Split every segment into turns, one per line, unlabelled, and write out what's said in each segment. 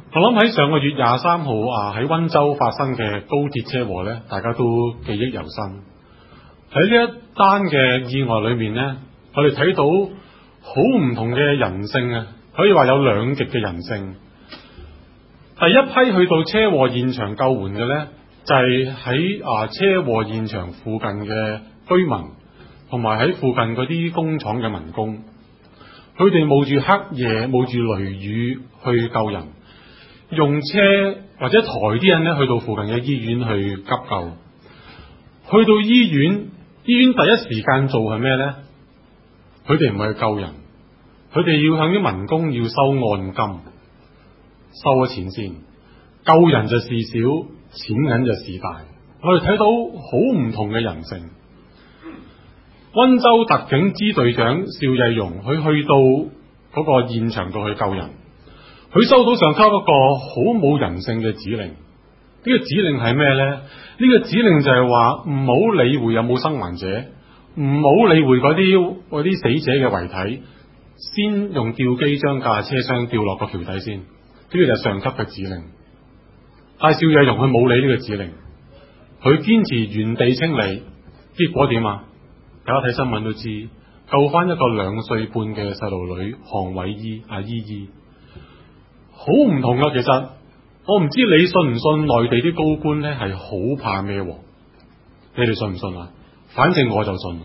我諗喺上個月23號喺溫州發生嘅高鐵車禍呢，大家都記憶猶新。喺呢一單嘅意外裏面呢，我哋睇到好唔同嘅人性啊，可以話有兩極嘅人性。第一批去到車禍現場救援嘅呢，就係喺車禍現場附近嘅居民，同埋喺附近嗰啲工廠嘅民工，佢哋冒住黑夜、冒住雷雨去救人，用車或者抬啲人咧去到附近嘅醫院去急救。去到醫院第一時間做係咩呢？佢哋唔係去救人，佢哋要向啲民工要收按金，收咗錢先。救人就事小，錢銀就事大。我哋睇到好唔同嘅人性。溫州特警支隊長邵逸容，佢去到嗰個現場度去救人，佢收到上級一個好冇人性嘅指令。呢個指令係咩呢？呢個指令就係話唔好理會有冇生還者，唔好理會嗰啲死者嘅遺體，先用吊機將架車廂吊落個橋底先。呢個就係上級嘅指令。但係邵逸容佢冇理呢個指令，佢堅持原地清理。結果點啊？大家睇新聞都知，救翻一個2歲半嘅細路女韓偉依依，好唔同噶。其實我唔知你信唔信內地啲高官咧係好怕咩喎？你哋信唔信啊？反正我就信。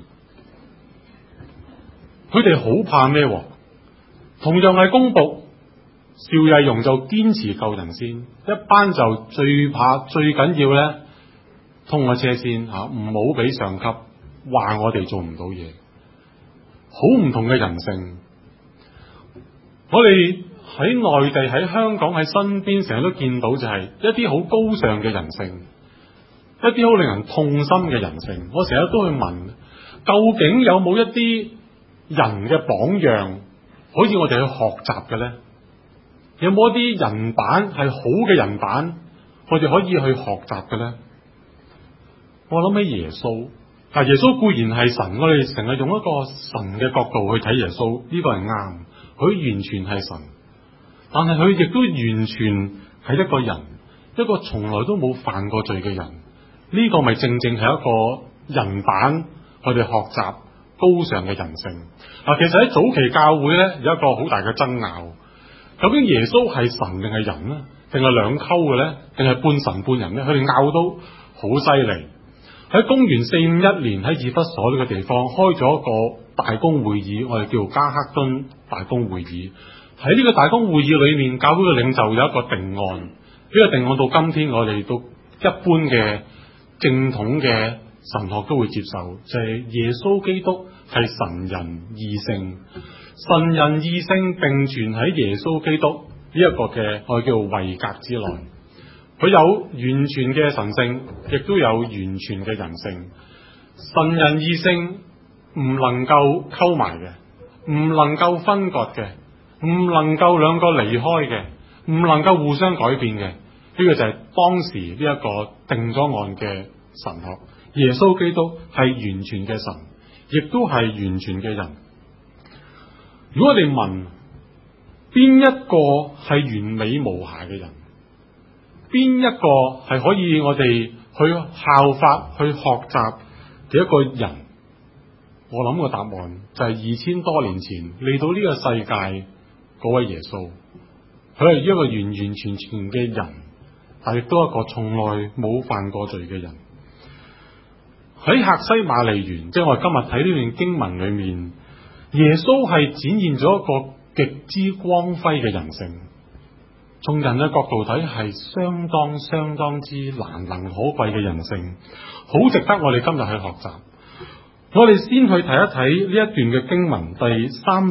佢哋好怕咩喎？同樣係公僕，邵逸容就堅持救人先，一班就最緊要咧通咗車先吓，唔好俾上級話我哋做唔到嘢。好唔同嘅人性。我哋喺內地、喺香港、喺身邊成日都見到就係一啲好高尚嘅人性，一啲好令人痛心嘅人性。我成日都去問，究竟有冇一啲人嘅榜樣可以我哋去學習嘅咧？有冇一啲人版係好嘅人版，我哋可以去學習嘅咧？我諗起耶穌，但耶穌固然係神，我哋成日用一個神嘅角度去睇耶穌，呢個係啱，佢完全係神，但係佢亦都完全係一個人，一個從來都冇犯過罪嘅人。呢個咪正正係一個人版，我哋學習高尚嘅人性。其實喺早期教會咧有一個好大嘅爭拗。究竟耶穌係神定係人呢？定係兩溝嘅呢？定係半神半人呢？佢哋拗都好犀利。喺公元451年喺以弗所呢個地方開咗一個大公會議，我哋叫加克敦大公會議。喺呢個大公會議裏面，教會嘅領袖有一個定案。呢個定案到今天我哋都一般嘅正統嘅神學都會接受，就係耶穌基督係神人二性。神人二性並存喺耶穌基督呢一個嘅我哋叫做位格之內，佢有完全嘅神性，亦都有完全嘅人性。神人二性唔能夠溝埋嘅，唔能夠分割嘅，唔能夠兩個離開嘅，唔能夠互相改變嘅。呢個就係當時呢一個定咗案嘅神學。耶穌基督係完全嘅神，亦都係完全嘅人。如果我哋問邊一個係完美無瑕嘅人，邊一個係可以我哋去效法、去學習嘅一個人，我諗個答案就係2000多年前嚟到呢個世界嗰位耶穌。佢係一個完完全全嘅人，但亦都係一個從來冇犯過罪嘅人。喺客西馬尼園，即係我哋今日睇呢段經文裏面，耶穌係展現咗一個極之光輝嘅人性。從人嘅角度睇，係相當之難能可貴嘅人性，好值得我哋今日去學習。我哋先去睇一睇呢一段嘅經文第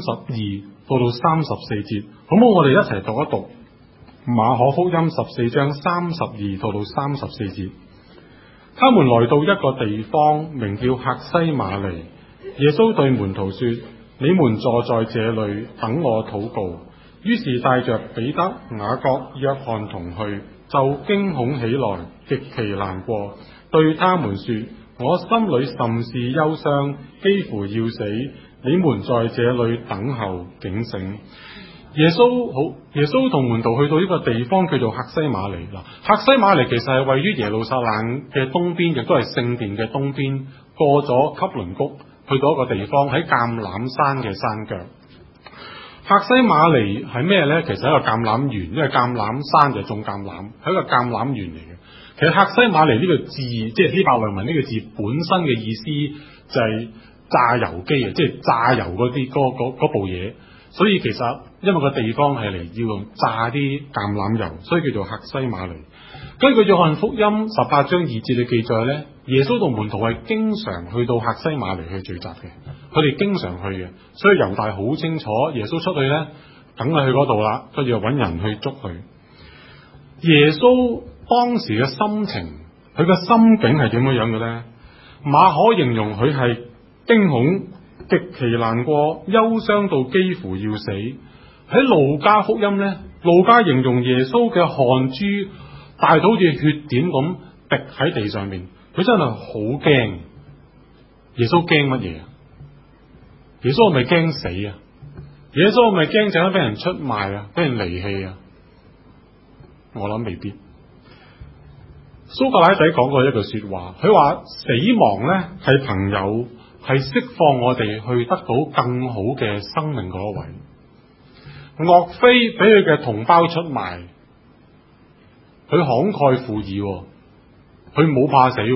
32到34節，好唔好？我哋一齊讀一讀馬可福音14章32到34節。他們來到一個地方，名叫客西馬尼。耶穌對門徒說：你們坐在這裏等我禱告。於是帶着彼得、雅各、約翰同去，就驚恐起來，極其難過，對他們說：我心裏甚是憂傷，幾乎要死。你們在這裏等候警醒。 耶穌同門徒去到呢個地方叫做客西馬尼。嗱，客西馬尼其實係位於耶路撒冷嘅東邊，亦都係聖殿嘅東邊，過咗汲淪谷，去到一個地方喺橄欖山嘅山腳。客西馬尼係咩呢？其實係一個橄欖園，因為橄欖山就種橄欖，係一個橄欖園嚟嘅。其實客西馬尼呢個字，即係希伯來文呢個字本身嘅意思就係榨油機啊，即係榨油嗰部嘢。所以其實因為個地方係嚟要用榨啲橄欖油，所以叫做客西馬尼。根據約翰福音18章2節嘅記載呢，耶穌同門徒係經常去到客西馬尼去聚集嘅，佢哋經常去嘅，所以猶大好清楚耶穌出去呢，梗係去嗰度啦，跟住就揾人去捉佢。耶穌當時嘅心情，佢嘅心境係點樣嘅呢？馬可形容佢係驚恐、極其難過、憂傷到幾乎要死。喺路加福音呢，路加形容耶穌嘅汗珠大到好似血點咁滴喺地上面，佢真係好驚。耶穌驚乜嘢啊？耶穌係咪驚死啊？耶穌係咪驚陣間俾人出賣啊？俾人離棄啊？我諗未必。蘇格拉底講過一句說話，佢話死亡呢係朋友，係釋放我哋去得到更好嘅生命嗰位。岳飛俾佢嘅同胞出賣，佢慷慨赴義，佢冇怕死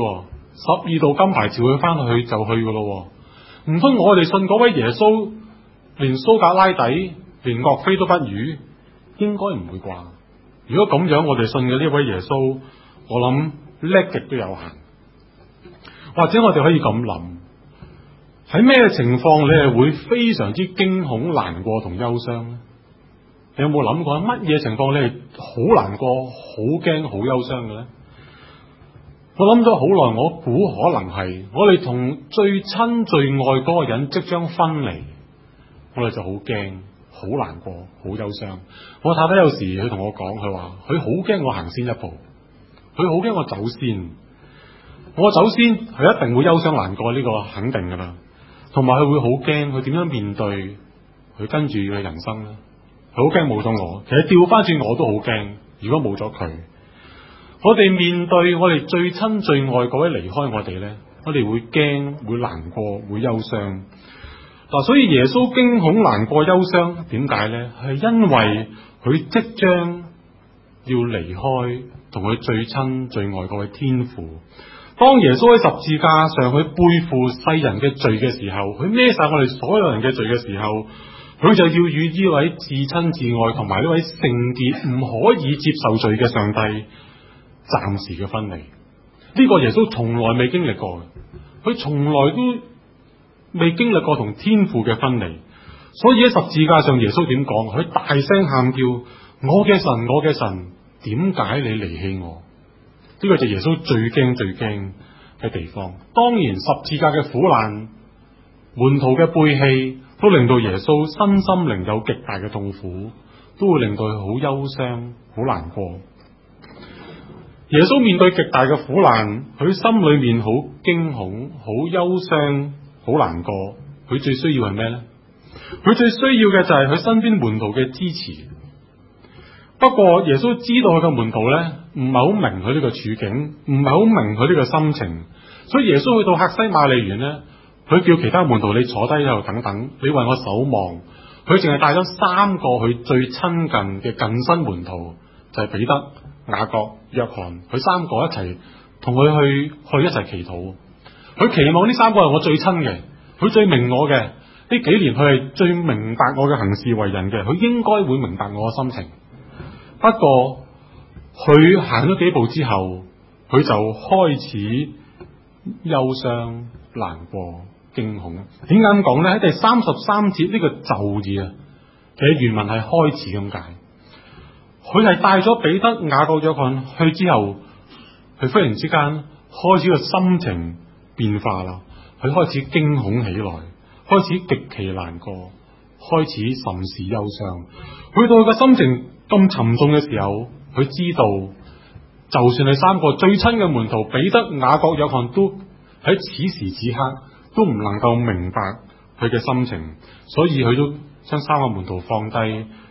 ，12道金牌召佢翻去就去噶咯。唔通我哋信嗰位耶穌，連蘇格拉底連岳飛都不如？應該唔會啩？如果咁樣，我哋信嘅呢位耶穌，我諗叻極都有限。或者我哋可以咁諗，喺咩情況你係會非常之驚恐、難過同憂傷呢？你有冇諗過乜嘢情況你係好難過、好驚、好憂傷嘅呢？我諗咗好耐，我估可能係我哋同最親最愛嗰個人即將分離，我哋就好驚、好難過、好憂傷。我太太有時佢同我講，佢話佢好驚我行先一步，佢好驚我走先。我走先，佢一定會憂傷難過，呢個肯定噶啦。同埋佢會好驚，佢點樣面對佢跟住嘅人生呢？佢好驚冇咗我。其實調翻轉我都好驚，如果冇咗佢，我哋面對我哋最親最愛嗰位離開我哋呢，我哋會驚、會難過、會憂傷。嗱，所以耶穌驚恐、難過、憂傷，點解呢？係因為佢即將要離開同佢最親最愛嗰位天父。當耶穌喺十字架上佢背負世人嘅罪嘅時候，佢孭晒我哋所有人嘅罪嘅時候，佢就要與呢位至親至愛同埋呢位聖潔唔可以接受罪嘅上帝暫時嘅分離。呢個耶穌從來未經歷過，佢從來都未經歷過同天父嘅分離。所以喺十字架上耶穌點講？佢大聲喊叫：我嘅神，我嘅神，點解你離棄我？呢個就係耶穌最驚最驚嘅地方。當然十字架嘅苦難、門徒嘅背棄，都令到耶穌身心靈有極大嘅痛苦，都會令到佢好憂傷、好難過。耶穌面對極大嘅苦難，佢心裏面好驚恐、好憂傷、好難過。佢最需要係咩呢？佢最需要嘅就係佢身邊門徒嘅支持。不過耶穌知道佢嘅門徒呢，唔係好明佢呢個處境，唔係好明佢呢個心情，所以耶穌去到客西馬尼園呢，佢叫其他門徒，你坐低喺度等等，你為我守望。佢淨係帶咗3個佢最親近嘅近身門徒，就係彼得、雅各、約翰，佢3個一齊同佢去一齊祈禱。佢期望呢3個係我最親嘅，佢最明我嘅，呢幾年佢係最明白我嘅行事為人嘅，佢應該會明白我嘅心情。不過佢行咗幾步之後，佢就開始憂傷、難過、驚恐。點解咁講呢？喺第33節呢個就字啊，其實原文係開始咁解。佢係帶咗彼得、雅各、約翰去之後，佢忽然之間開始個心情變化啦。佢開始驚恐起來，開始極其難過，開始甚是憂傷。去到佢個心情咁沉重嘅時候，佢知道就算係3個最親嘅門徒彼得、雅各、約翰都喺此時此刻都唔能夠明白佢嘅心情，所以佢都將3個門徒放低，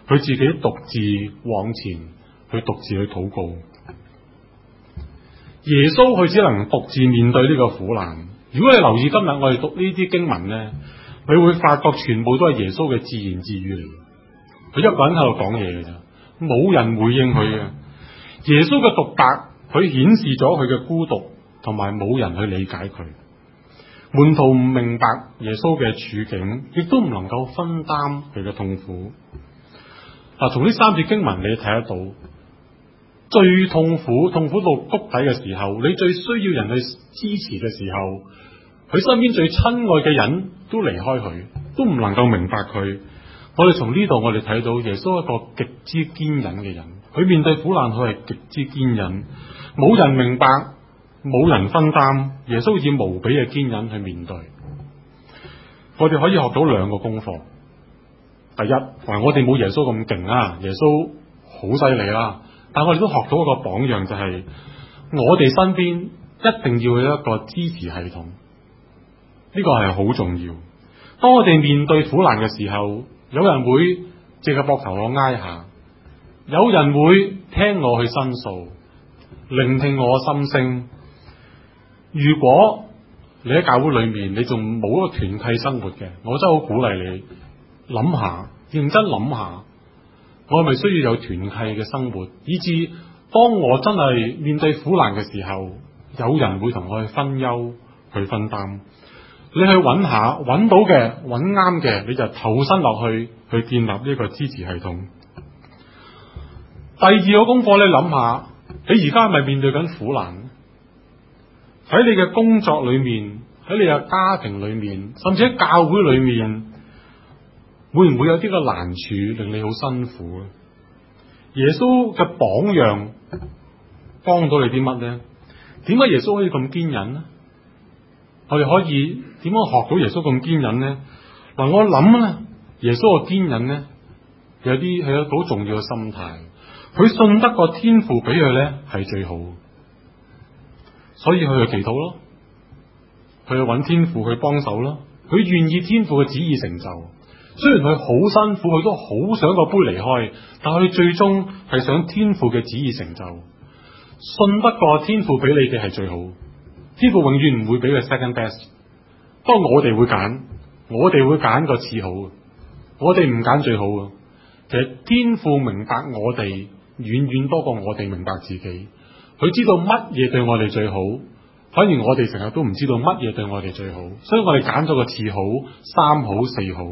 佢自己獨自往前去獨自去禱告。耶穌佢只能獨自面對呢個苦難。如果你留意今日我哋讀呢啲經文咧，你會發覺全部都係耶穌嘅自言自語嚟，佢一個人喺度講嘢嘅啫，冇人回應佢嘅。耶穌嘅獨白，佢顯示咗佢嘅孤獨，同埋冇人去理解佢。門徒唔明白耶穌嘅處境，亦都唔能夠分擔佢嘅痛苦。嗱，從呢三節經文你睇得到，最痛苦到谷底嘅時候，你最需要人去支持嘅時候，佢身邊最親愛嘅人都離開佢，都唔能夠明白佢。我哋從呢度我哋睇到耶穌一個極之堅忍嘅人，佢面對苦難佢係極之堅忍，冇人明白，冇人分擔，耶穌以無比嘅堅忍去面對。我哋可以學到兩個功課。第一，我哋冇耶穌咁勁啊，耶穌好犀利啦，但我哋都學到一個榜樣，就係我哋身邊一定要有一個支持系統，呢個係好重要。當我哋面對苦難嘅時候，有人會借個膊頭我挨下，有人會聽我去申訴，聆聽我心聲。如果你喺教會裏面，你仲冇一個團契生活嘅，我真係好鼓勵你諗下，認真諗下，我係咪需要有團契嘅生活，以至當我真係面對苦難嘅時候，有人會同我去分憂去分擔。你去揾下，揾到嘅，揾啱嘅，你就投身落去，去建立呢個支持系統。第二個功課，你諗下，你而家係咪面對緊苦難？喺你嘅工作裏面，喺你嘅家庭裏面，甚至喺教會裏面，會唔會有啲個難處令你好辛苦咧？耶穌嘅榜樣幫到你啲乜呢？點解耶穌可以咁堅忍呢？我哋可以點樣學到耶穌咁堅忍呢？嗱，我諗咧，耶穌嘅堅忍咧，有啲係一個好重要嘅心態。佢信得個天父俾佢咧係最好，所以佢去祈禱咯，佢去揾天父去幫手咯，佢願意天父嘅旨意成就。雖然佢好辛苦，佢都好想個杯離開，但係佢最終係想天父嘅旨意成就。信得過天父俾你嘅係最好。天父永遠唔會俾佢 second best， 不過我哋會揀個次好，我哋唔揀最好嘅。其實天父明白我哋遠遠多過我哋明白自己，佢知道乜嘢對我哋最好，反而我哋成日都唔知道乜嘢對我哋最好，所以我哋揀咗個次好、三好、四好。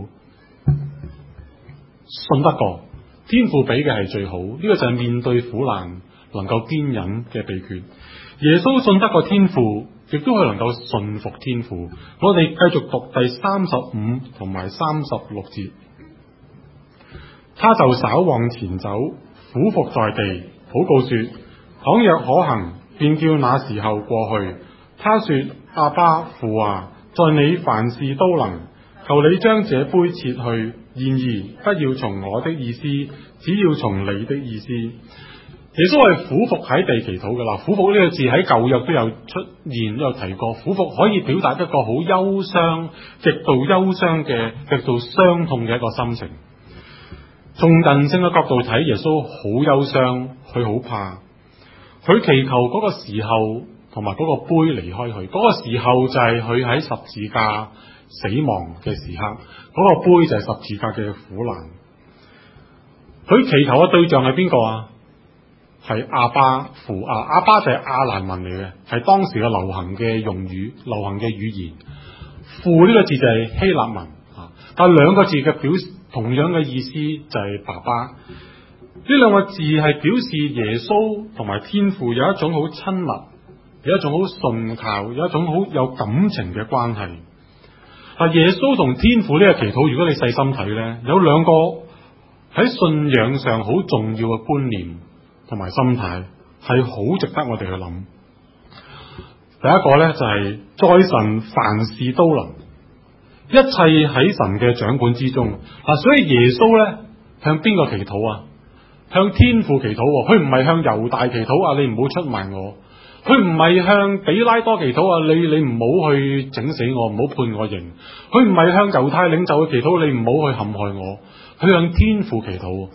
信得過天父俾嘅係最好，呢個就係面對苦難能夠堅忍嘅秘訣。耶穌信得過天父，亦都係能夠順服天父。我哋繼續讀第35同埋36節。他就稍往前走，俯伏在地，禱告說：倘若可行，便叫那時候過去。他說：阿爸父啊，在你凡事都能，求你將這杯撤去，然而不要從我的意思，只要從你的意思。耶穌係俯伏喺地祈禱噶啦，俯伏呢個字喺舊約都有出現，都有提過。俯伏可以表達一個好憂傷、極度憂傷嘅、極度傷痛嘅一個心情。從人性嘅角度睇，耶穌好憂傷，佢好怕，佢祈求嗰個時候同埋嗰個杯離開佢。嗰個時候就係佢喺十字架死亡嘅時刻，嗰個杯就係十字架嘅苦難。佢祈求嘅對象係邊個啊？係阿爸父啊，阿爸就係亞蘭文嚟嘅，係當時嘅流行嘅用語、流行嘅語言。父呢個字就係希臘文啊，但係兩個字嘅同樣嘅意思就係爸爸。呢兩個字係表示耶穌同埋天父有一種好親密，有一種好信靠，有一種好有感情嘅關係。嗱，耶穌同天父呢個祈禱，如果你細心睇咧，有兩個喺信仰上好重要嘅觀念同埋心態，係好值得我哋去諗。第一個咧就係在神凡事都能，一切喺神嘅掌管之中。嗱，所以耶穌咧向邊個祈禱啊？向天父祈禱，佢唔係向猶大祈禱啊！你唔好出賣我。佢唔係向比拉多祈禱啊！你唔好去整死我，唔好判我刑。佢唔係向猶太領袖去祈禱，你唔好去陷害我。佢向天父祈禱。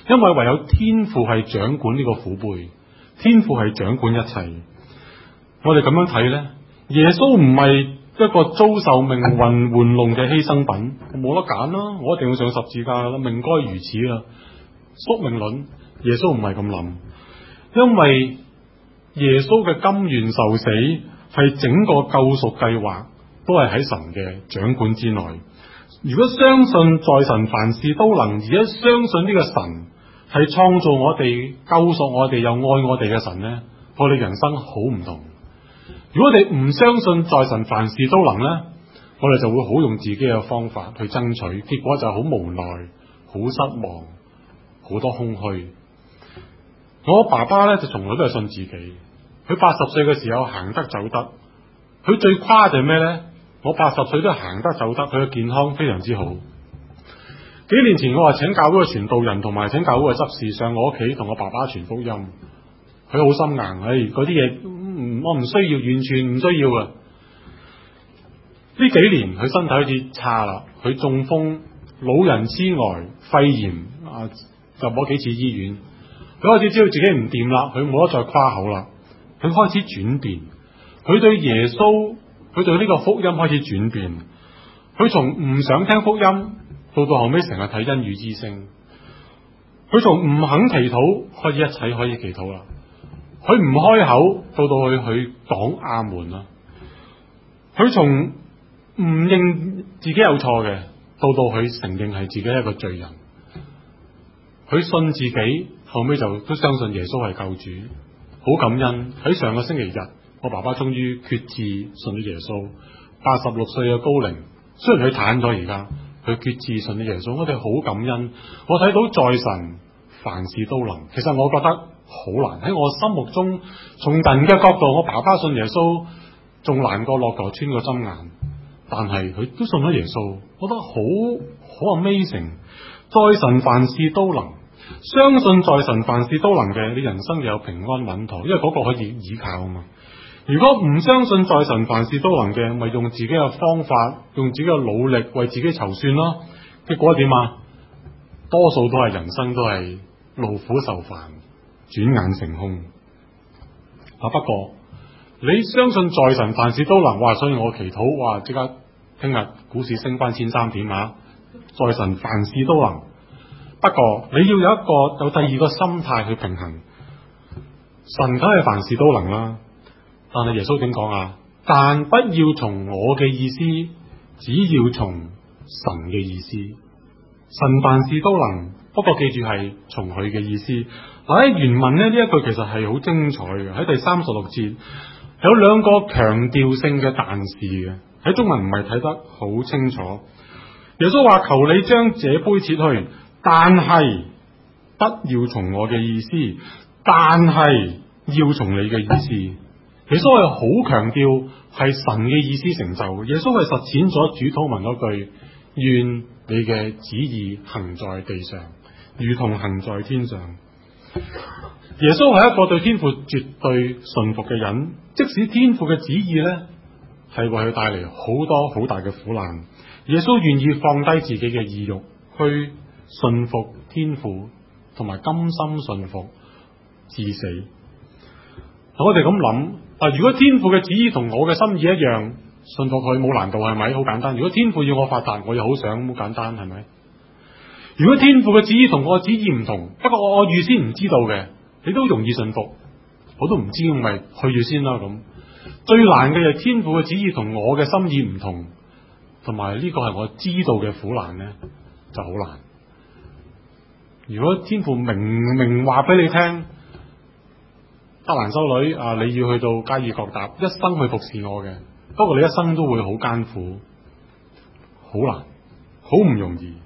因為唯有天父係掌管呢個苦杯，天父係掌管一切。我哋咁樣睇咧，耶穌唔係一個遭受命運玩弄嘅犧牲品，冇得揀啦，我一定要上十字架啦，命該如此啦，宿命論。耶穌唔係咁諗，因為耶穌嘅甘願受死係整個救贖計劃都係喺神嘅掌管之內。如果相信在神凡事都能，而一相信呢個神係創造我哋、救贖我哋又愛我哋嘅神呢，我哋人生好唔同。如果我哋唔相信在神凡事都能呢，我哋就會好用自己嘅方法去爭取，結果就好無奈、好失望、好多空虛。我爸爸呢，就從來都係信自己，佢80歲嘅時候行得走得，佢最誇就係咩呢？我80歲都行得走得，佢嘅健康非常之好。幾年前我話請教會嘅傳道人同埋請教會嘅執事上我屋企同我爸爸傳福音，佢好心硬，嗰啲嘢我唔需要，完全唔需要啊！呢幾年佢身體開始差啦，佢中風、老人痴呆、肺炎入咗幾次醫院，佢開始知道自己唔掂啦，佢冇得再誇口啦，佢開始轉變，佢對耶穌，佢對呢個福音開始轉變，佢從唔想聽福音到後尾成日睇恩語之聲，佢從唔肯祈禱開始一切可以祈禱啦，佢唔開口到去講阿門啦，佢從唔認自己有錯嘅到佢承認係自己一個罪人，佢信自己後尾就都相信耶穌係救主，好感恩。喺上個星期日我爸爸終於決志信咗耶穌，86歲嘅高齡，雖然佢癱咗而家，佢決志信咗耶穌，我哋好感恩。我睇到在神凡事都能，其實我覺得好難，喺我心目中，從人嘅角度，我爸爸信耶穌仲難過駱駝穿個針眼，但係佢都信咗耶穌，我覺得好 amazing。在神凡事都能，相信在神凡事都能嘅，你人生就有平安穩妥，因為嗰個可以倚靠啊嘛。如果唔相信在神凡事都能嘅，咪用自己嘅方法，用自己嘅努力為自己籌算咯。結果點啊？多數都係人生都係勞苦受煩，轉眼成空。不過你相信在神凡事都能，哇！所以我祈禱，哇！即刻聽日股市升翻1300點啊！在神凡事都能。不過你要有第二個心態去平衡，神梗係凡事都能啦。但係耶穌點講啊？但不要從我嘅意思，只要從神嘅意思。神凡事都能，不過記住係從佢嘅意思。嗱，喺原文呢一句其實係好精彩嘅。喺第36節有兩個強調性嘅但是嘅，喺中文唔係睇得好清楚。耶穌話：求你將這杯撤去，但係不要從我嘅意思，但係要從你嘅意思。耶穌係好強調係神嘅意思成就，耶穌係實踐咗主禱文嗰句：願你嘅旨意行在地上，如同行在天上。耶穌係一個對天父絕對順服嘅人，即使天父嘅旨意呢係為佢帶嚟好多好大嘅苦難，耶穌願意放低自己嘅意欲去順服天父，同埋甘心順服至死。我哋咁諗，如果天父嘅旨意同我嘅心意一樣，順服佢冇難度係咪？好簡單。如果天父要我發達，我又好想，好簡單係咪？如果天父嘅旨意同我嘅旨意唔同，不過我預先唔知道嘅，你都容易順服。我都唔知，咪去住先啦咁。最難嘅就係天父嘅旨意同我嘅心意唔同，同埋呢個係我知道嘅苦難呢，就好難。如果天父明話俾你聽，德蘭修女你要去到加爾各答，一生去服侍我嘅，不過你一生都會好艱苦，好難，好唔容易。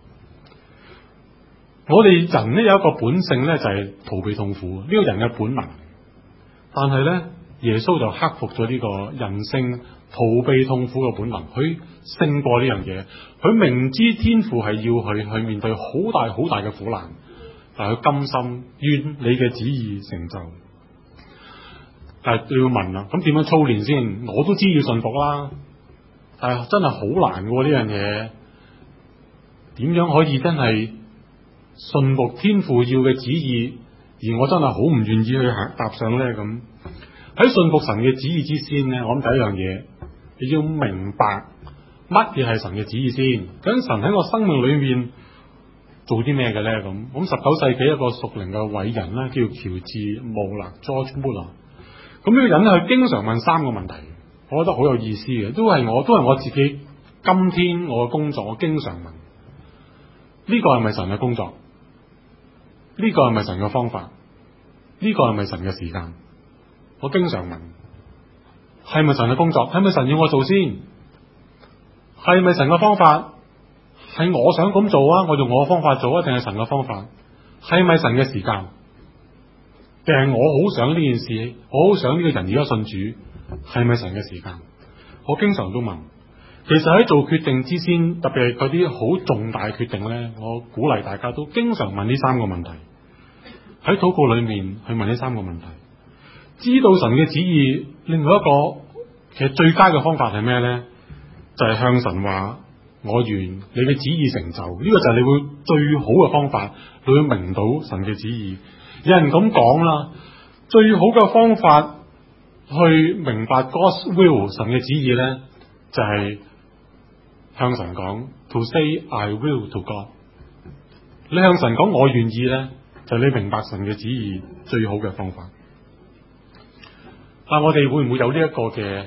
我哋人呢有一個本性呢，就係逃避痛苦，呢個人嘅本能。但係呢，耶穌就克服咗呢個人性逃避痛苦嘅本能，佢勝過呢樣嘢。佢明知天父係要佢去面對好大好大嘅苦難，但係佢甘心願你嘅旨意成就。但係你要問啦，咁點樣操練先？我都知要順服啦，但係真係好難嘅呢樣嘢。點樣可以真係順服天父要嘅旨意，而我真係好唔願意去踏上呢？咁喺順服神嘅旨意之先呢，我諗第一樣嘢，你要明白乜嘢係神嘅旨意先。究竟神喺我生命裏面做啲咩嘅咧？咁19世紀一個屬靈嘅偉人咧，叫喬治穆勒 （George Muller）。咁呢個人佢經常問3個問題，我覺得好有意思嘅，都係我自己今天我嘅工作，我經常問：呢個係咪神嘅工作？呢個係咪神嘅方法？呢個係咪神嘅時間？我經常問：係咪神嘅工作？係咪神要我做先？係咪神嘅方法？係我想咁做啊？我用我嘅方法做啊？定係神嘅方法？係咪神嘅時間？定係我好想呢件事？我好想呢個人而家信主？係咪神嘅時間？我經常都問。其實喺做決定之先，特別係嗰啲好重大決定咧，我鼓勵大家都經常問呢3個問題。喺禱告裏面去問呢3個問題，知道神嘅旨意。另外一個其實最佳嘅方法係咩咧？就係向神話：我願你嘅旨意成就。呢個就係你會最好嘅方法，你會明到神嘅旨意。有人咁講啦，最好嘅方法去明白 God's will 神嘅旨意咧，就係向神講 to say I will to God。你向神講我願意咧，就係你明白神嘅旨意最好嘅方法。但我哋會唔會有呢一個嘅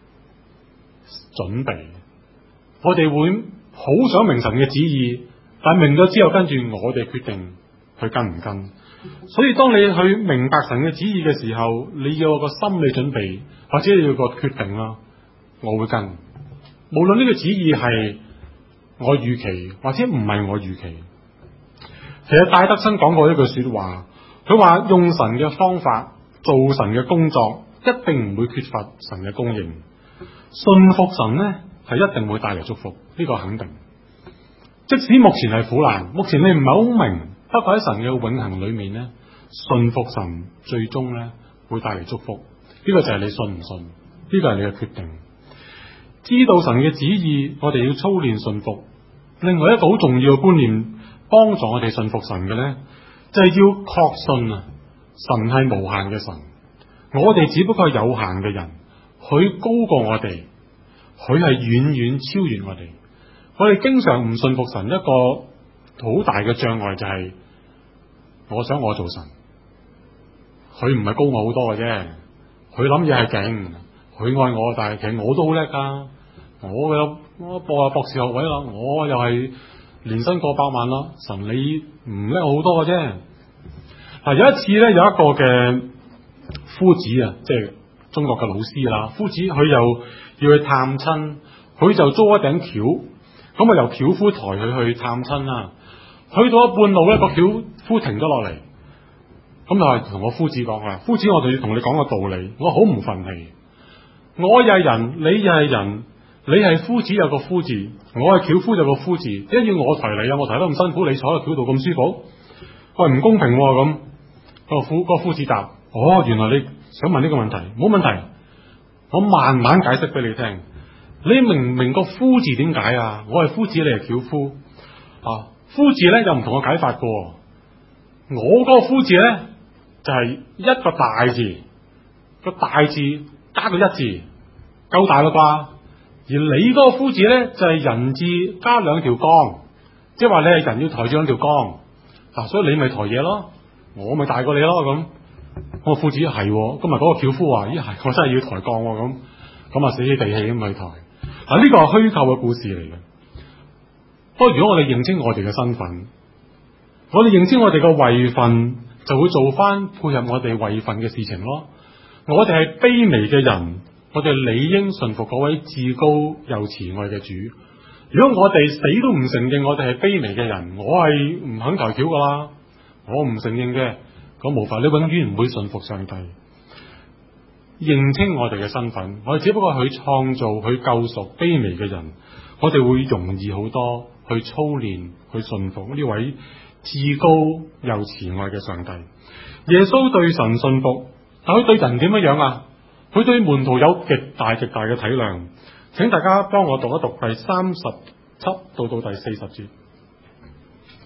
準備？我哋會好想明神嘅旨意，但明咗之後，跟住我哋決定去跟唔跟。所以當你去明白神嘅旨意嘅時候，你要有個心理準備，或者你要有個決定啦。我會跟，無論呢個旨意係我預期或者唔係我預期。其實戴德生講過一句說話，佢話用神嘅方法做神嘅工作，一定唔會缺乏神嘅供應。信服神呢，係一定會帶嚟祝福，呢個肯定。即使目前係苦難，目前你唔係好明，不過喺神嘅永恆裏面呢，信服神最終呢會帶嚟祝福。呢個就係你信唔信，呢個係你嘅決定。知道神嘅旨意，我哋要操練信服。另外一個好重要嘅觀念，幫助我哋信服神嘅呢，就係要確信啊，神係無限嘅神，我哋只不過係有限嘅人，佢高過我哋，佢係遠遠超越我哋。我哋經常唔信服神，一個好大嘅障礙就係，我想我做神，佢唔係高我好多嘅啫，佢諗嘢係勁，佢愛我，但係其實我都好叻噶，我博博士學位啦，我又係年薪過100萬啦，神你唔叻好多嘅啫。嗱，有一次咧，有一個嘅夫子啊，即係中國嘅老師啦，夫子佢又要去探親，佢就租一頂轎，咁啊由轎夫抬佢去探親啦。去到一半路咧，個轎夫停咗落嚟，咁就係同我夫子講啦，夫子，我就要同你講個道理，我好唔忿氣，我又係人，你又係人，你係夫子有個夫字，我係轎夫有個夫字，一要我抬你啊，我抬得咁辛苦，你坐喺轎度咁舒服，喂，唔公平咁。個夫子答：哦，原來你想問呢個問題，冇問題，我慢慢解釋俾你聽。你明唔明個夫字點解啊？我係夫子，你係轎夫啊。夫字咧有唔同嘅解法噶。我嗰個夫字咧就係一個大字，個大字加個一字，夠大啦啩。而你嗰個夫字咧就係人字加2條槓，即係話你係人要抬住2條槓嗱，所以你咪抬嘢咯，我咪大過你咯咁。我夫子係，今日嗰個轎夫話：咦係，我真係要抬槓咁啊，死死地氣咁去抬。嗱，呢個係虛構嘅故事嚟嘅。不過如果我哋認清我哋嘅身份，我哋認清我哋嘅位份，就會做翻配合我哋位份嘅事情咯。我哋係卑微嘅人，我哋理應順服嗰位至高又慈愛嘅主。如果我哋死都唔承認我哋係卑微嘅人，我係唔肯抬轎噶啦，我唔承認嘅，咁無法，你永遠唔會順服上帝。認清我哋嘅身份，我哋只不過去創造、去救贖卑微嘅人，我哋會容易好多去操練、去順服呢位至高又慈愛嘅上帝。耶穌對神順服，但佢對人點樣啊？佢對門徒有極大極大嘅體諒。請大家幫我讀一讀第37到第40節。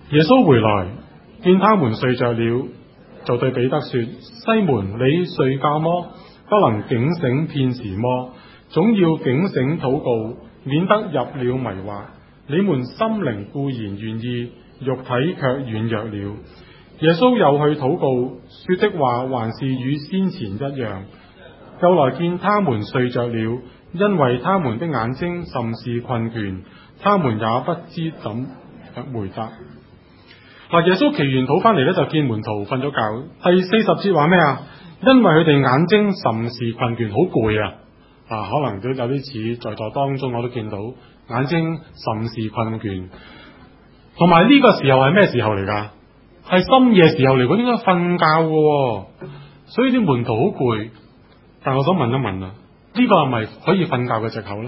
耶穌回來，見他們睡着了，就對彼得說：西門，你睡覺麼？不能警醒片時麼？總要警醒禱告，免得入了迷惑。你們心靈固然願意，肉體卻軟弱了。耶穌又去禱告，說的話還是與先前一樣。又來見他們睡着了，因為他們的眼睛甚是困倦，他們也不知怎回答。嗱，耶穌祈完禱翻嚟咧，就見門徒瞓咗覺。第40節話咩啊？因為佢哋眼睛甚是困倦，好攰啊！可能都有啲似在座當中，我都見到眼睛甚是困倦。同埋呢個時候係咩時候嚟噶？係深夜時候嚟，佢應該瞓覺嘅。所以啲門徒好攰。但我想問一問啦，呢個係咪可以瞓覺嘅藉口咧？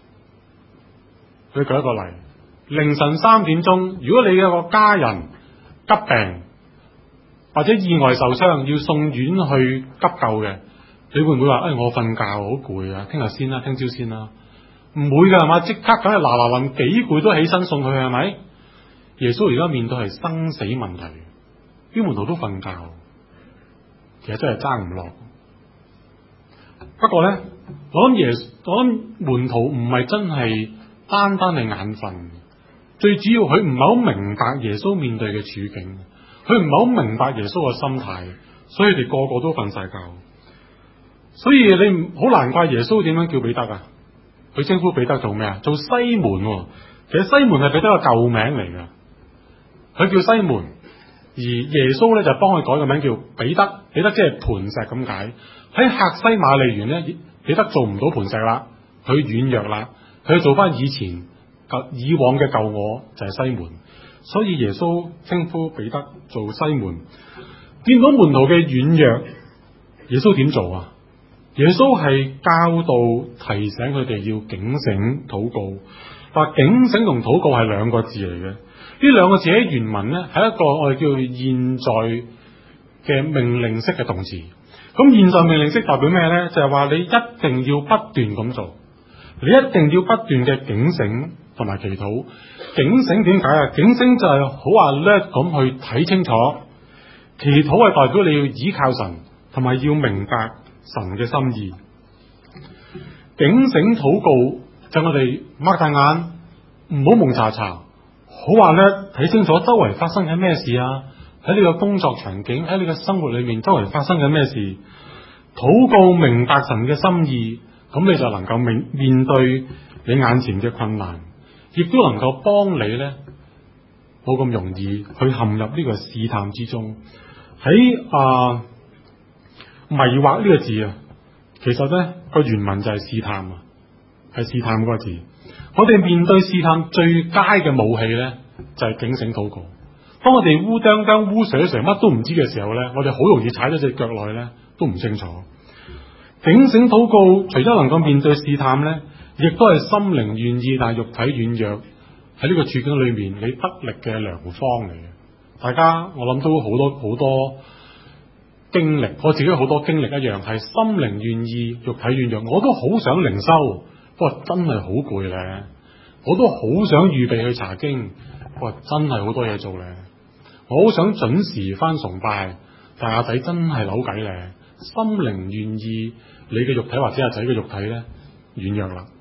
佢舉一個例，凌晨3點鐘，如果你有個家人急病或者意外受傷要送院去急救嘅，你會唔會話我瞓覺好攰啊，聽日先啦，聽朝先啦？唔會噶係嘛，即刻梗係嗱嗱臨，幾攰都起身送佢，係咪？耶穌而家面對係生死問題，啲門徒都瞓覺，其實真係爭唔落。不過咧，我諗門徒唔係真係單單係眼瞓，最主要佢唔係好明白耶穌面對嘅處境，佢唔係好明白耶穌嘅心態，所以佢哋個個都瞓晒覺。所以你好難怪耶穌點樣叫彼得啊？佢稱呼彼得做咩啊？做西門。其實西門係彼得個舊名嚟㗎，佢叫西門，而耶穌咧就幫佢改個名叫彼得。彼得即係磐石咁解。喺客西馬尼園咧，彼得做唔到磐石啦，佢軟弱啦，佢做翻以往嘅舊我，就係西門。所以耶穌稱呼彼得做西門。見到門徒嘅軟弱，耶穌點做啊？耶穌係教導提醒佢哋要警醒禱告。話警醒同禱告係兩個字嚟嘅，呢兩個字喺原文咧係一個我哋叫現在嘅命令式嘅動詞。咁現在命令式代表咩咧？就係話你一定要不斷咁做，你一定要不斷嘅警醒同埋祈禱。警醒點解啊？警醒就係好話叻咁去睇清楚，祈禱係代表你要依靠神，同埋要明白神嘅心意。警醒禱告就我哋擘大眼，唔好蒙查查，好話叻睇清楚周圍發生緊咩事啊！喺你個工作場景，喺你嘅生活裏面，周圍發生緊咩事？禱告明白神嘅心意，咁你就能夠面對你眼前嘅困難，亦都能夠幫你咧冇咁容易去陷入呢個試探之中。喺迷惑呢個字啊，其實咧個原文就係試探啊，係試探嗰個字。我哋面對試探最佳嘅武器咧，就係警醒禱告。當我哋烏啄啄、烏蛇蛇乜都唔知嘅時候咧，我哋好容易踩咗隻腳落去咧，都唔清楚。警醒禱告，除咗能夠面對試探咧，亦都係心靈願意但係肉體軟弱喺呢個處境裏面，你得力嘅良方嚟嘅。大家我諗都好多經歷，我自己好多經歷一樣，係心靈願意，肉體軟弱。我都好想靈修，不過真係好攰咧。我都好想預備去查經，不過真係好多嘢做咧。我好想準時翻崇拜，但阿仔真係扭計咧。心靈願意，你嘅肉體或者阿仔嘅肉體咧軟弱啦。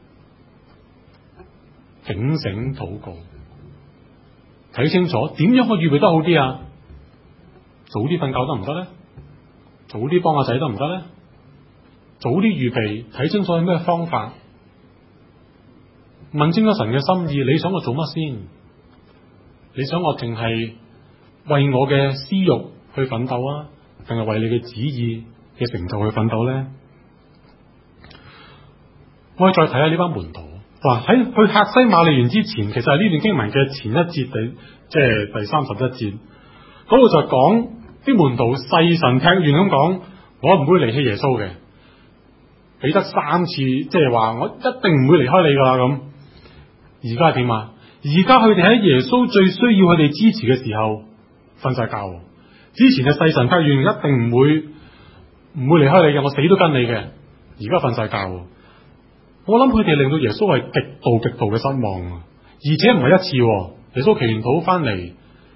警醒禱告，睇清楚點樣可以預備得好啲啊？早啲瞓覺得唔得咧？早啲幫阿仔得唔得咧？早啲預備，睇清楚係咩方法，問清楚神嘅心意。你想我做乜先？你想我淨係為我嘅私欲去奮鬥啊，定係為你嘅旨意嘅成就去奮鬥咧？我哋再睇下呢班門徒。嗱，喺去客西馬尼園之前，其實係呢段經文嘅前一節，即係第31節嗰度就講啲門徒誓神劈願咁講，我唔會離棄耶穌嘅。彼得3次即係話我一定唔會離開你噶啦咁。而家係點啊？而家佢哋喺耶穌最需要佢哋支持嘅時候瞓晒覺。之前嘅誓神劈願一定唔會離開你嘅，我死都跟你嘅。而家瞓晒覺。我諗佢哋令到耶穌係極度嘅失望，而且唔係一次， 耶穌祈完禱翻嚟，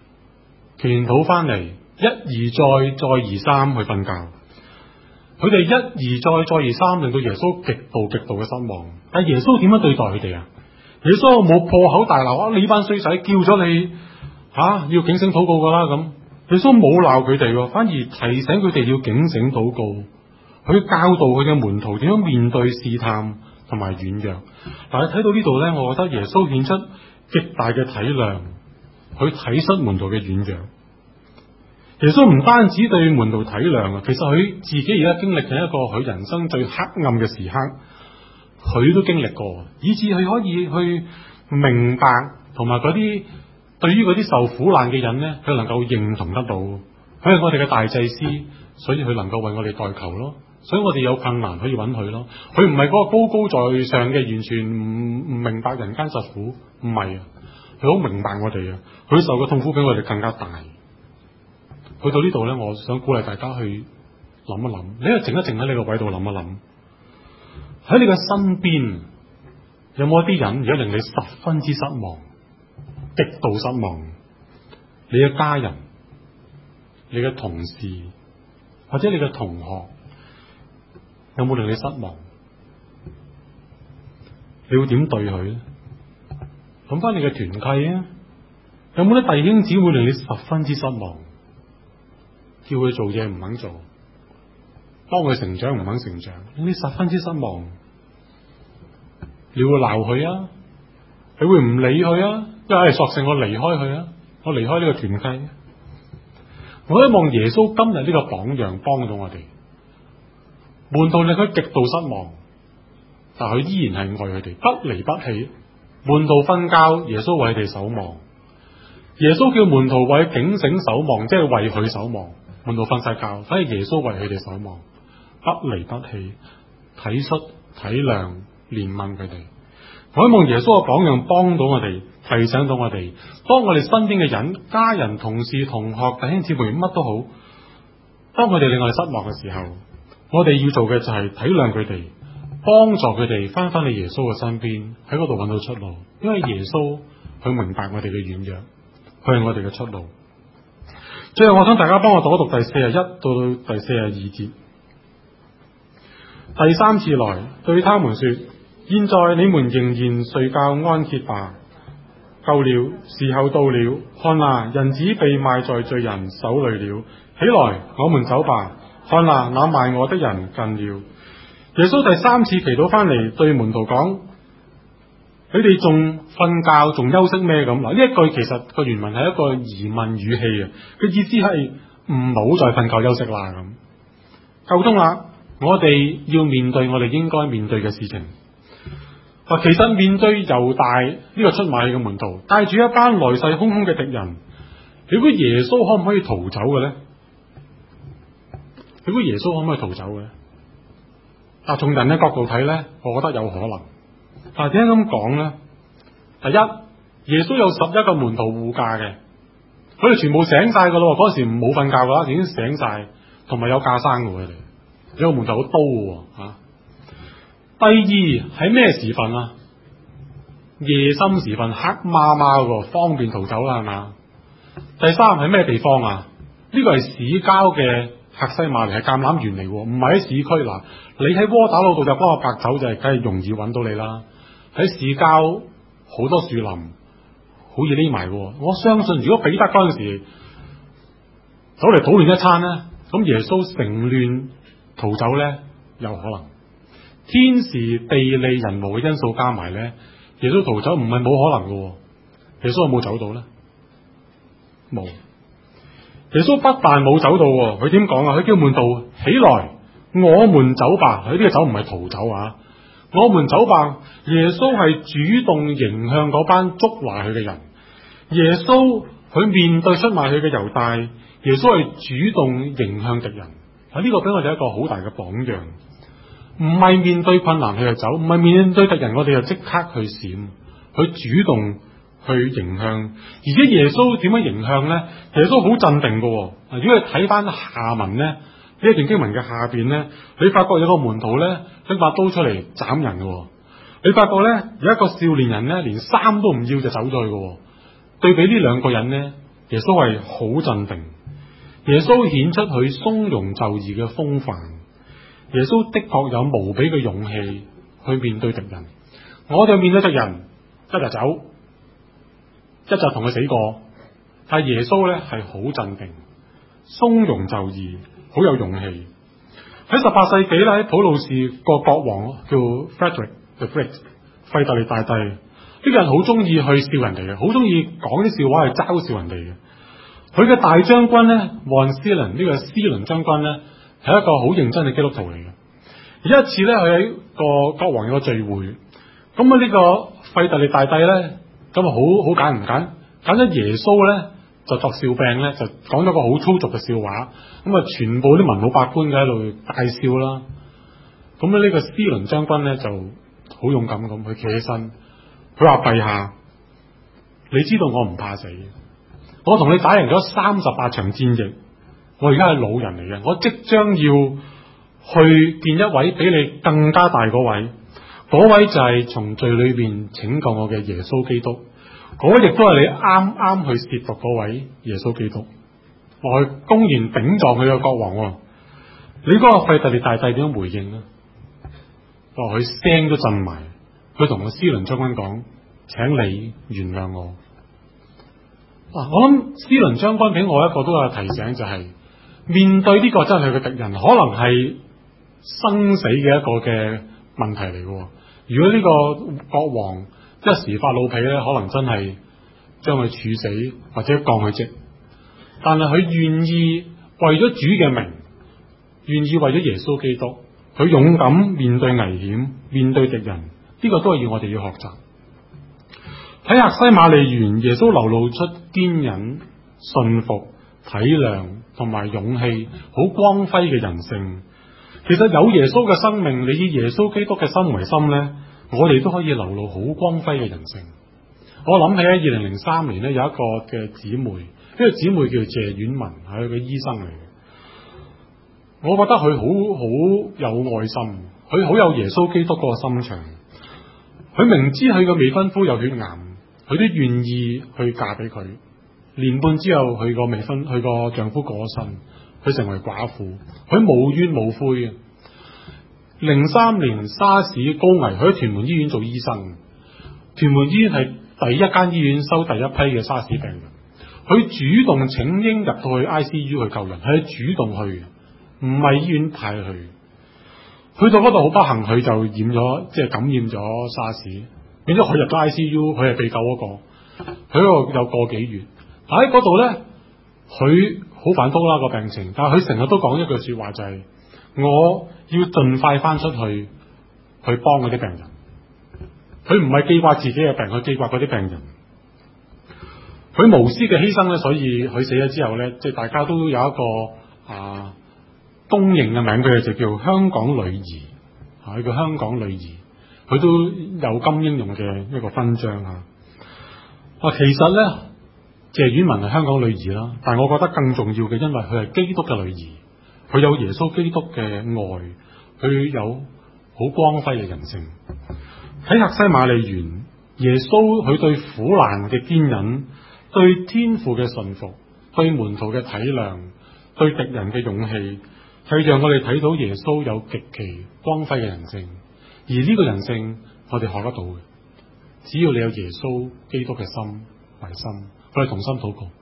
一而再而三去瞓覺。佢哋一而再而三，令到耶穌極度嘅失望。但耶穌點樣對待佢哋啊？耶穌冇破口大鬧啊！你班衰仔，叫咗你要警醒禱告噶啦咁。耶穌冇鬧佢哋，反而提醒佢哋要警醒禱告。佢教導佢嘅門徒點樣面對試探同埋軟弱。但係睇到呢度咧，我覺得耶穌顯出極大嘅體諒，佢體恤門徒嘅軟弱。耶穌唔單止對門徒體諒啊，其實佢自己而家經歷緊一個佢人生最黑暗嘅時刻，佢都經歷過，以致佢可以去明白同埋嗰啲對於嗰啲受苦難嘅人咧，佢能夠認同得到。佢係我哋嘅大祭司，所以佢能夠為我哋代求咯。所以我哋有困難可以揾佢咯。佢唔係嗰個高高在上嘅，完全唔明白人間疾苦，唔係啊，佢好明白我哋啊，佢受嘅痛苦比我哋更加大。去到呢度咧，我想鼓勵大家去諗一諗，你係靜一靜喺你個位度諗一諗，喺你嘅身邊有冇一啲人而家令你十分之失望，極度失望？你嘅家人、你嘅同事或者你嘅同學，有冇令你失望？你會點對佢咧？諗翻你嘅團契啊，有冇啲弟兄姊妹令你十分之失望？叫佢做嘢唔肯做，幫佢成長唔肯成長，你十分之失望。你會鬧佢啊？你會唔理佢啊？因為索性我離開佢啊！我離開呢個團契。我希望耶穌今日呢個榜樣幫到我哋。門徒令佢極度失望，但佢依然係愛佢哋，不離不棄。門徒瞓覺，耶穌為佢哋守望。耶穌叫門徒為警醒守望，即係為佢守望。門徒瞓晒覺，反而耶穌為佢哋守望，不離不棄，體恤體諒憐憫佢哋。我希望耶穌嘅榜樣幫到我哋，提醒到我哋，當我哋身邊嘅人、家人、同事、同學、弟兄姊妹乜都好，當佢哋令我哋失望嘅時候，我哋要做嘅就係體諒佢哋，幫助佢哋翻返去耶穌嘅身邊，喺嗰度揾到出路。因為耶穌佢明白我哋嘅軟弱，佢係我哋嘅出路。最後我想大家幫我讀一讀第41到第42節。第三次來對他們說：現在你們仍然睡覺安歇吧，夠了，時候到了，看哪，人子被賣在罪人手裏了。起來，我們走吧，看哪，那賣我的人近了。耶穌第三次祈禱翻嚟，對門徒講：你哋仲瞓覺，仲休息咩咁？嗱，呢一句其實個原文係一個疑問語氣啊，嘅意思係唔好再瞓覺休息啦咁。夠鐘啦，我哋要面對我哋應該面對嘅事情。其實面對猶大呢個出賣嘅門徒，帶住一班來勢洶洶嘅敵人，你估耶穌可唔可以逃走嘅咧？你估耶穌可唔可以逃走嘅咧？從人嘅角度睇咧，我覺得有可能。但係點解咁講咧？第一，耶穌有11個門徒護駕嘅，佢哋全部醒晒噶咯，嗰時冇瞓覺噶啦，已經醒晒，同埋有架生嘅佢哋，有個門徒好刀嘅吓。第二喺咩時分啊？夜深時分，黑麻麻嘅，方便逃走啦，係嘛？第三喺咩地方啊？呢個係市郊嘅客西馬尼，係橄欖園嚟嘅，唔係喺市區嗱。你喺窩打老道就幫我白走就係，梗係容易揾到你啦。喺市郊好多樹林，好易匿埋嘅。我相信如果彼得嗰陣時走嚟討論一餐咧，咁耶穌乘亂逃走咧，有可能。天時地利人和嘅因素加埋咧，耶穌逃走唔係冇可能嘅。耶穌有冇走到咧？冇。耶穌不但冇走到，佢點講啊？佢叫門徒起來，我們走吧。佢呢個走唔係逃走啊，我們走吧。耶穌係主動迎向嗰班捉拿佢嘅人。耶穌佢面對出賣佢嘅猶大，耶穌係主動迎向敵人。呢個俾我哋一個好大嘅榜樣。唔係面對困難佢就走，唔係面對敵人我哋就即刻去閃，佢主動去迎向。而且耶穌點樣迎向咧？耶穌好鎮定嘅。如果你睇翻下文咧，呢一段經文嘅下邊咧，你發覺有個門徒咧拎把刀出嚟斬人嘅。你發覺咧有一個少年人咧連衫都唔要就走咗去嘅。 對比呢兩個人呢，耶穌係好鎮定，耶穌顯出佢從容就義嘅風範，耶穌的確有無比嘅勇氣去面對敵人。我哋面對敵人，一就走，一就同佢死過。但係耶穌咧係好鎮定，從容就義，好有勇氣。喺18世紀咧，喺普魯士個國王叫 Frederick the Great 費特利大帝，呢個人好中意去笑人哋嘅，好中意講啲笑話去嘲笑人哋嘅。佢嘅大將軍咧，王斯倫呢個斯倫將軍咧，係一個好認真嘅基督徒嚟嘅。有一次咧，佢喺個國王有個聚會，咁啊呢個費特利大帝咧，咁啊好揀唔揀咗耶穌咧，就作笑柄咧，就講咗個好粗俗嘅笑話，咁啊全部啲文武百官嘅喺度大笑啦。咁啊呢個斯倫將軍咧就好勇敢咁，佢企起身，佢話：陛下，你知道我唔怕死，我同你打贏咗38場戰役，我而家係老人嚟嘅，我即將要去見一位比你更加大嗰位，嗰位就係從罪裏邊拯救我嘅耶穌基督，嗰位亦都係你啱啱去褻瀆嗰位耶穌基督。我去公然頂撞佢嘅國王，你嗰個費特利大帝點樣回應呢？佢聲都震埋，佢同個斯倫將軍講：請你原諒我。我諗斯倫將軍俾我一個都有提醒，就係面對呢個真係佢嘅敵人，可能係生死嘅一個嘅問題嚟嘅。如果呢個國王一時發老脾咧，可能真係將佢處死或者降佢職。但係佢願意為咗主嘅名，願意為咗耶穌基督，佢勇敢面對危險，面對敵人，呢個都係要我哋要學習。喺客西馬尼園，耶穌流露出堅忍、信服、體諒同埋勇氣，好光輝嘅人性。其實有耶穌嘅生命，你以耶穌基督嘅心為心呢，我哋都可以流露好光輝嘅人性。我諗起喺2003年呢，有一個嘅姊妹，呢個姊妹叫謝婉文，係一個醫生嚟嘅。我覺得佢好有愛心，佢好有耶穌基督嗰個心腸。佢明知佢個未婚夫有血癌，佢都願意去嫁俾佢。年半之後，佢個丈夫過咗身，佢成為寡婦，佢無怨無悔嘅。03年沙士高危，佢喺屯門醫院做醫生。屯門醫院係第一間醫院收第一批嘅沙士病人，佢主動請纓入到去 ICU 去救人，係主動去嘅，唔係醫院派去。去到嗰度好不幸，佢就感染咗沙士，變咗佢入咗 ICU，佢係被救嗰個。佢嗰度有個幾月，喺嗰度咧，佢好反覆啦個病情，但係佢成日都講一句說話，就係我要盡快翻出去幫嗰啲病人。佢唔係記掛自己嘅病，佢記掛嗰啲病人。佢無私嘅犧牲咧，所以佢死咗之後咧，即係大家都有一個公認嘅名，佢就叫香港女兒，佢叫香港女兒，佢都有金英勇嘅一個勳章啊！其實咧，謝婉文係香港女兒啦，但係我覺得更重要嘅，因為佢係基督嘅女兒，佢有耶穌基督嘅愛，佢有好光輝嘅人性。喺客西馬尼園，耶穌佢對苦難嘅堅忍，對天父嘅順服，對門徒嘅體諒，對敵人嘅勇氣，係讓我哋睇到耶穌有極其光輝嘅人性。而呢個人性我哋學得到嘅，只要你有耶穌基督嘅心為心。我哋同心禱告。